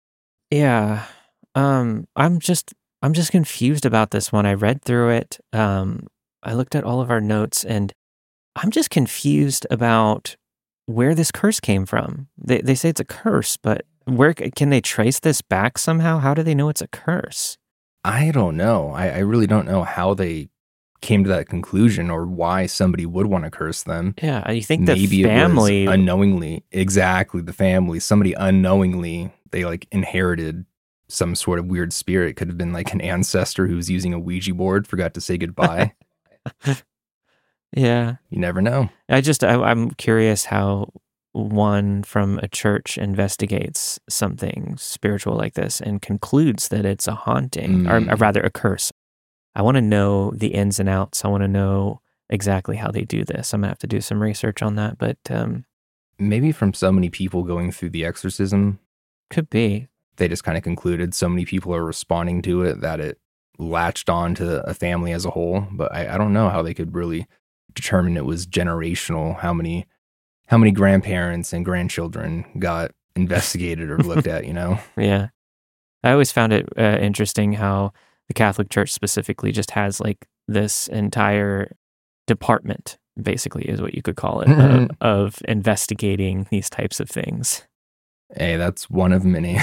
Yeah. Um, I'm just, I'm just confused about this one. I read through it. Um, I looked at all of our notes and I'm just confused about where this curse came from. They they say it's a curse, but where can they trace this back somehow? How do they know it's a curse? I don't know. I, I really don't know how they came to that conclusion or why somebody would want to curse them. Yeah, you think the Maybe family it was unknowingly, exactly the family, somebody unknowingly, they like inherited some sort of weird spirit. Could have been like an ancestor who was using a Ouija board, forgot to say goodbye. Yeah. You never know. I just, I, I'm curious how one from a church investigates something spiritual like this and concludes that it's a haunting, Mm. or, or rather a curse, I want to know the ins and outs. I want to know exactly how they do this. I'm going to have to do some research on that, but um, Maybe from so many people going through the exorcism, could be. they just kind of concluded so many people are responding to it that it latched on to a family as a whole. But I, I don't know how they could really determine it was generational, how many how many grandparents and grandchildren got investigated or looked at, you know? Yeah. I always found it uh, interesting how the Catholic Church specifically just has like this entire department, basically, is what you could call it, of, of investigating these types of things. Hey, that's one of many.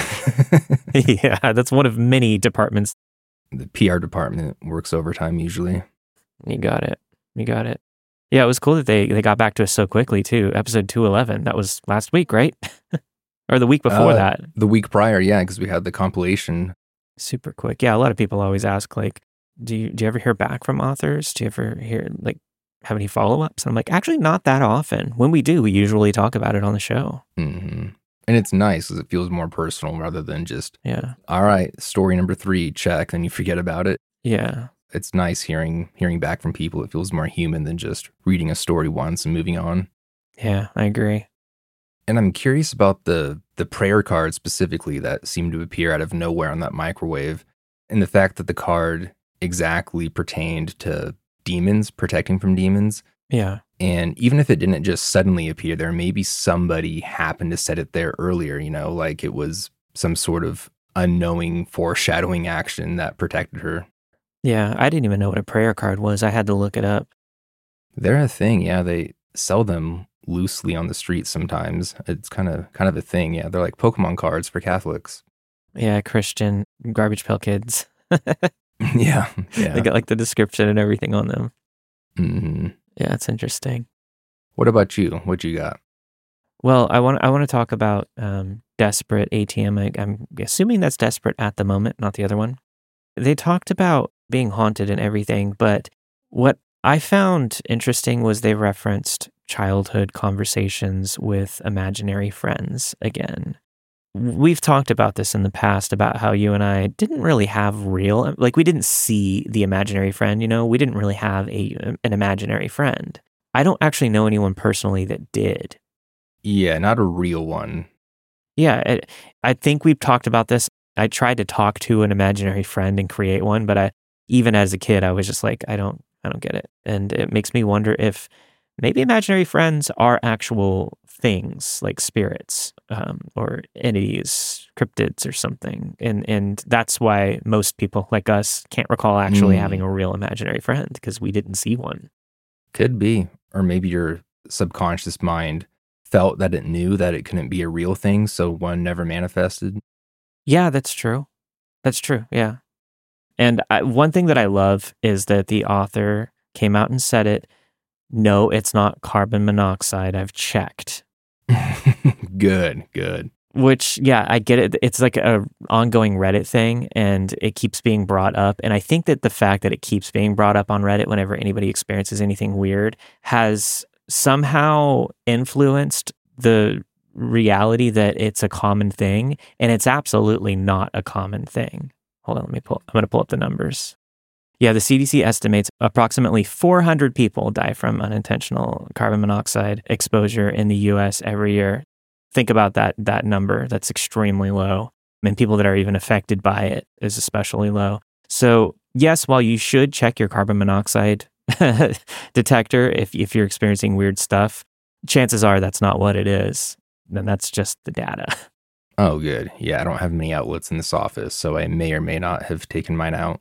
Yeah, that's one of many departments. The P R department works overtime usually. You got it. You got it. Yeah, it was cool that they, they got back to us so quickly, too. Episode two eleven, that was last week, right? Or the week before Uh, that. The week prior, yeah, because we had the compilation. Super quick. Yeah, a lot of people always ask, like, do you, do you ever hear back from authors? Do you ever hear, like, have any follow-ups? And I'm like, actually, not that often. When we do, we usually talk about it on the show. Mm-hmm. And it's nice because it feels more personal rather than just, Yeah. all right, story number three, check, then you forget about it. Yeah. It's nice hearing hearing back from people. It feels more human than just reading a story once and moving on. Yeah, I agree. And I'm curious about the the prayer card specifically that seemed to appear out of nowhere on that microwave, and the fact that the card exactly pertained to demons, protecting from demons. Yeah. And even if it didn't just suddenly appear there, maybe somebody happened to set it there earlier, you know, like it was some sort of unknowing foreshadowing action that protected her. Yeah, I didn't even know what a prayer card was. I had to look it up. They're a thing, yeah. They sell them loosely on the streets sometimes. It's kind of kind of a thing, yeah. They're like Pokemon cards for Catholics. Yeah, Christian Garbage Pail Kids. Yeah, yeah. They got like the description and everything on them. Mm-hmm. Yeah, it's interesting. What about you? What you got? Well, I want I want to talk about um, Desperate A T M. I, I'm assuming that's Desperate at the moment, not the other one. They talked about being haunted and everything, but what I found interesting was they referenced childhood conversations with imaginary friends again. We've talked about this in the past about how you and I didn't really have real, like we didn't see the imaginary friend, you know, we didn't really have a an imaginary friend. I don't actually know anyone personally that did. Yeah, not a real one. Yeah, it, I think we've talked about this. I tried to talk to an imaginary friend and create one, but I, even as a kid, I was just like, I don't, I don't get it. And it makes me wonder if maybe imaginary friends are actual things like spirits um, or entities, cryptids or something. And and that's why most people like us can't recall actually Mm. having a real imaginary friend because we didn't see one. Could be. Or maybe your subconscious mind felt that it knew that it couldn't be a real thing, so one never manifested. Yeah, that's true. That's true. Yeah. And I, one thing that I love is that the author came out and said it. No, it's not carbon monoxide. I've checked. Good, good. Which, yeah, I get it. It's like a ongoing Reddit thing, and it keeps being brought up. And I think that the fact that it keeps being brought up on Reddit whenever anybody experiences anything weird has somehow influenced the reality that it's a common thing, and it's absolutely not a common thing. Hold on, let me pull. I'm going to pull up the numbers. Yeah, the C D C estimates approximately four hundred people die from unintentional carbon monoxide exposure in the U S every year. Think about that that number. That's extremely low. And people that are even affected by it is especially low. So yes, while you should check your carbon monoxide detector if if you're experiencing weird stuff, chances are that's not what it is. Then that's just the data. Oh, good. Yeah, I don't have many outlets in this office, so I may or may not have taken mine out.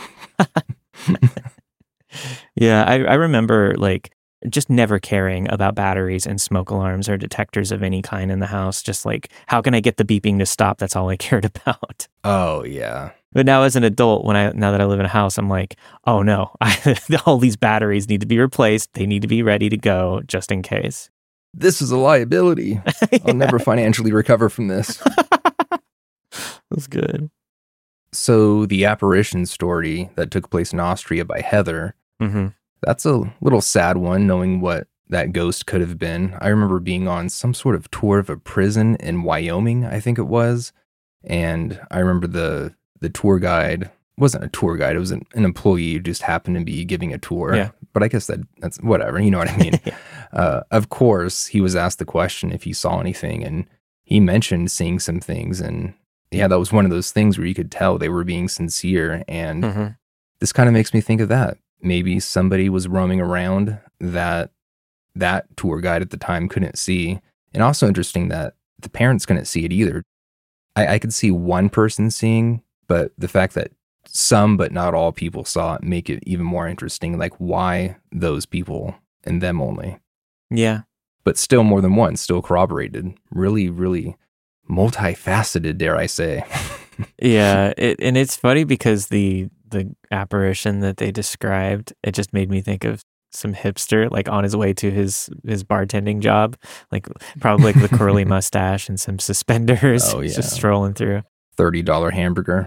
Yeah, I, I remember like just never caring about batteries and smoke alarms or detectors of any kind in the house. Just like, how can I get the beeping to stop? That's all I cared about. Oh, yeah. But now as an adult, when I now that I live in a house, I'm like, oh no, I, all these batteries need to be replaced. They need to be ready to go just in case. This is a liability. I'll never financially recover from this. That's good. So the apparition story that took place in Austria by Heather, Mm-hmm. that's a little sad one, knowing what that ghost could have been. I remember being on some sort of tour of a prison in Wyoming, I think it was. And I remember the the tour guide wasn't a tour guide. It was an, an employee who just happened to be giving a tour. Yeah. But I guess that that's whatever. You know what I mean? Yeah. uh, of course, he was asked the question if he saw anything, and he mentioned seeing some things. And yeah, that was one of those things where you could tell they were being sincere. And Mm-hmm. this kind of makes me think of that. Maybe somebody was roaming around that that tour guide at the time couldn't see. And also interesting that the parents couldn't see it either. I, I could see one person seeing, but the fact that some but not all people saw it make it even more interesting. Like, why those people and them only? Yeah. But still more than one, still corroborated. Really, really multifaceted, dare I say. Yeah. It, and it's funny because the the apparition that they described, it just made me think of some hipster, like on his way to his his bartending job, like probably like the curly mustache and some suspenders, Oh, yeah. just strolling through. thirty dollars hamburger.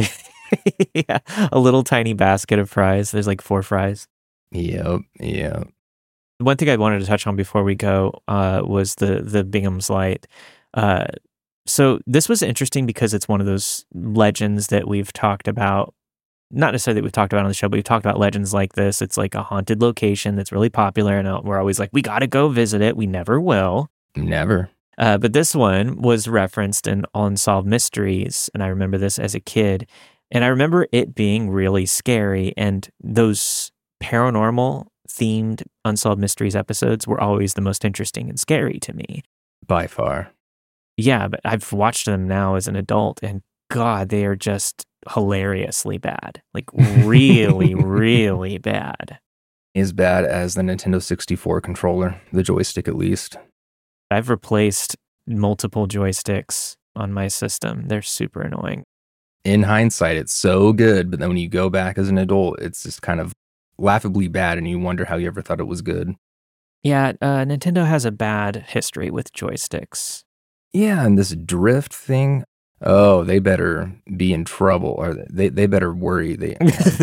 Yeah, a little tiny basket of fries. There's like four fries. Yep, yep. One thing I wanted to touch on before we go uh, was the the Bingham's Light. Uh, so this was interesting because it's one of those legends that we've talked about. Not necessarily that we've talked about on the show, but we've talked about legends like this. It's like a haunted location that's really popular, and we're always like, we got to go visit it. We never will. Never. Uh, but this one was referenced in Unsolved Mysteries, and I remember this as a kid. And I remember it being really scary, and those paranormal themed Unsolved Mysteries episodes were always the most interesting and scary to me. By far. Yeah, but I've watched them now as an adult, and God, they are just hilariously bad. Like really, really bad. As bad as the Nintendo sixty-four controller, the joystick at least. I've replaced multiple joysticks on my system. They're super annoying. In hindsight, it's so good, but then when you go back as an adult, it's just kind of laughably bad, and you wonder how you ever thought it was good. Yeah, uh, Nintendo has a bad history with joysticks. Yeah, and this drift thing, oh, they better be in trouble, or they, they better worry. They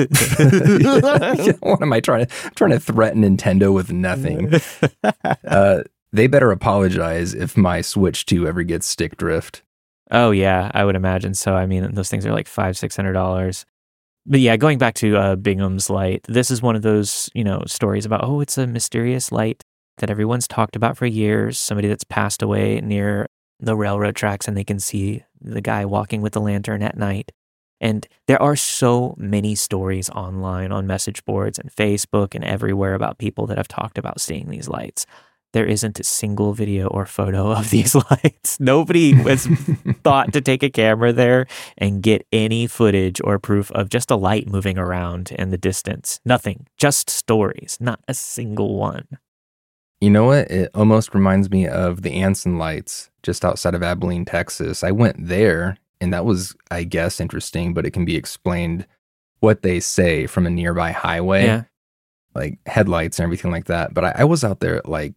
what am I trying to I'm trying to threaten Nintendo with nothing? Uh, they better apologize if my Switch two ever gets stick drift. Oh yeah, I would imagine so. I mean, those things are like five, six hundred dollars. But yeah, going back to uh, Bingham's Light, this is one of those, you know, stories about, oh, it's a mysterious light that everyone's talked about for years. Somebody that's passed away near the railroad tracks, and they can see the guy walking with the lantern at night. And there are so many stories online on message boards and Facebook and everywhere about people that have talked about seeing these lights. There isn't a single video or photo of these lights. Nobody has thought to take a camera there and get any footage or proof of just a light moving around in the distance. Nothing. Just stories. Not a single one. You know what? It almost reminds me of the Anson Lights just outside of Abilene, Texas. I went there, and that was, I guess, interesting, but it can be explained what they say from a nearby highway. Yeah. Like headlights and everything like that. But I, I was out there at like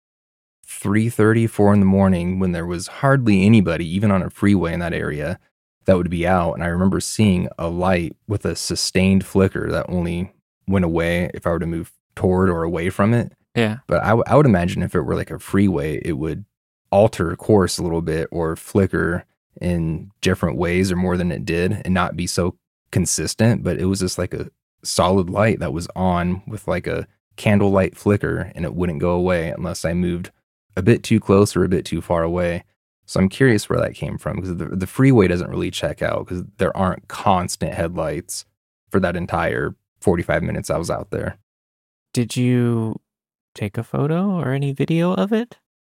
three thirty, four in the morning when there was hardly anybody, even on a freeway in that area, that would be out. And I remember seeing a light with a sustained flicker that only went away if I were to move toward or away from it. Yeah. But I, w- I would imagine if it were like a freeway, it would alter course a little bit or flicker in different ways or more than it did and not be so consistent. But it was just like a solid light that was on with like a candlelight flicker, and it wouldn't go away unless I moved a bit too close or a bit too far away. So I'm curious where that came from, because the, the freeway doesn't really check out because there aren't constant headlights for that entire forty-five minutes I was out there. Did you take a photo or any video of it?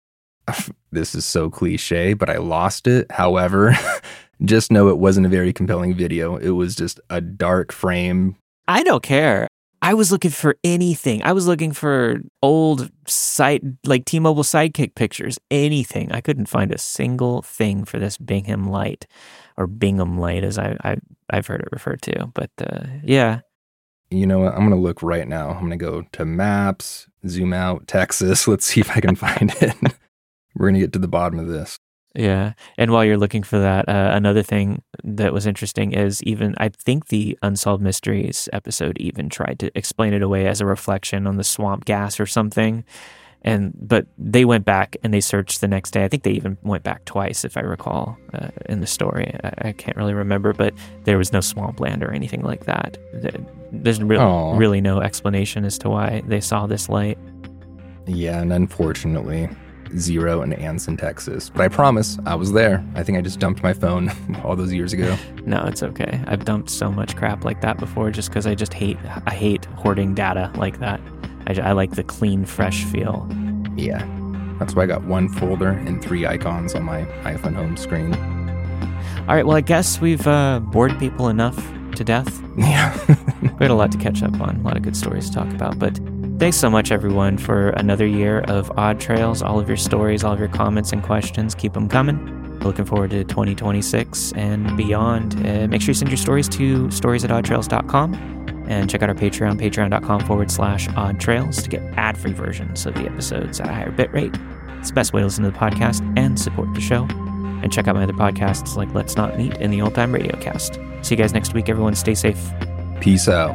This is so cliche, but I lost it. However, just know it wasn't a very compelling video. It was just a dark frame. I don't care. I was looking for anything. I was looking for old site, like T-Mobile Sidekick pictures, anything. I couldn't find a single thing for this Bingham Light, or Bingham Light as I, I, I've heard it referred to. But uh, yeah. You know what? I'm going to look right now. I'm going to go to Maps, zoom out, Texas. Let's see if I can find it. We're going to get to the bottom of this. Yeah. And while you're looking for that, uh, another thing that was interesting is even, I think the Unsolved Mysteries episode even tried to explain it away as a reflection on the swamp gas or something. And but they went back and they searched the next day. I think they even went back twice, if I recall, uh, in the story. I, I can't really remember, but there was no swampland or anything like that. There's really, really no explanation as to why they saw this light. Yeah, and unfortunately, zero in Anson, Texas. But I promise, I was there. I think I just dumped my phone all those years ago. No, it's okay. I've dumped so much crap like that before just because I just hate, I hate hoarding data like that. I, I like the clean, fresh feel. Yeah, that's why I got one folder and three icons on my iPhone home screen. All right, well, I guess we've uh, bored people enough to death. Yeah. We had a lot to catch up on, a lot of good stories to talk about. But thanks so much, everyone, for another year of Odd Trails. All of your stories, all of your comments and questions, keep them coming. Looking forward to twenty twenty-six and beyond. Uh, make sure you send your stories to stories at odd trails dot com. And check out our Patreon, patreon.com forward slash odd trails to get ad-free versions of the episodes at a higher bit rate. It's the best way to listen to the podcast and support the show. And check out my other podcasts like Let's Not Meet and the Old Time Radio Cast. See you guys next week, everyone. Stay safe. Peace out.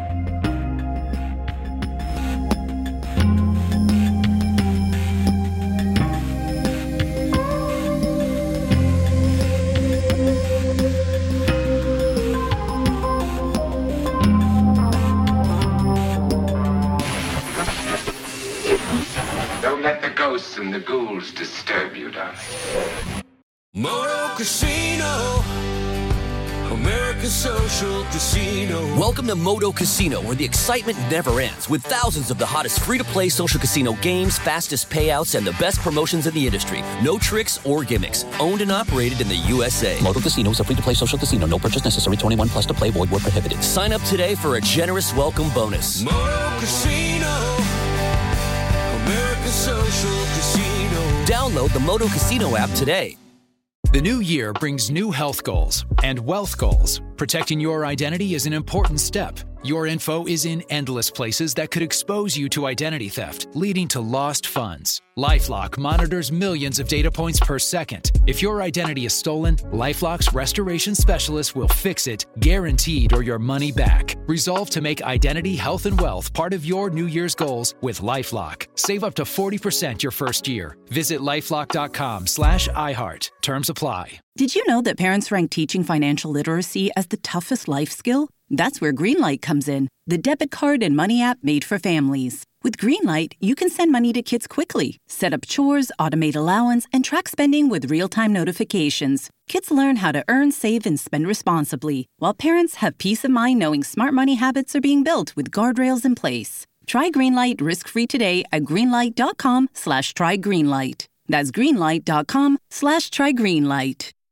And the ghouls disturb you, darling. Moto Casino, America's social casino. Welcome to Moto Casino, where the excitement never ends, with thousands of the hottest free-to-play social casino games, fastest payouts, and the best promotions in the industry. No tricks or gimmicks. Owned and operated in the U S A. Moto Casino is a free-to-play social casino. No purchase necessary. twenty-one plus to play. Void where prohibited. Sign up today for a generous welcome bonus. Moto Casino, America's social casino. Download the Moto Casino app today. The new year brings new health goals and wealth goals. Protecting your identity is an important step. Your info is in endless places that could expose you to identity theft, leading to lost funds. LifeLock monitors millions of data points per second. If your identity is stolen, LifeLock's restoration specialist will fix it, guaranteed, or your money back. Resolve to make identity, health, and wealth part of your New Year's goals with LifeLock. Save up to forty percent your first year. Visit lifelock.com slash iHeart. Terms apply. Did you know that parents rank teaching financial literacy as the toughest life skill? That's where Greenlight comes in, the debit card and money app made for families. With Greenlight, you can send money to kids quickly, set up chores, automate allowance, and track spending with real-time notifications. Kids learn how to earn, save, and spend responsibly, while parents have peace of mind knowing smart money habits are being built with guardrails in place. Try Greenlight risk-free today at greenlight.com slash try Greenlight. That's greenlight.com slash try Greenlight.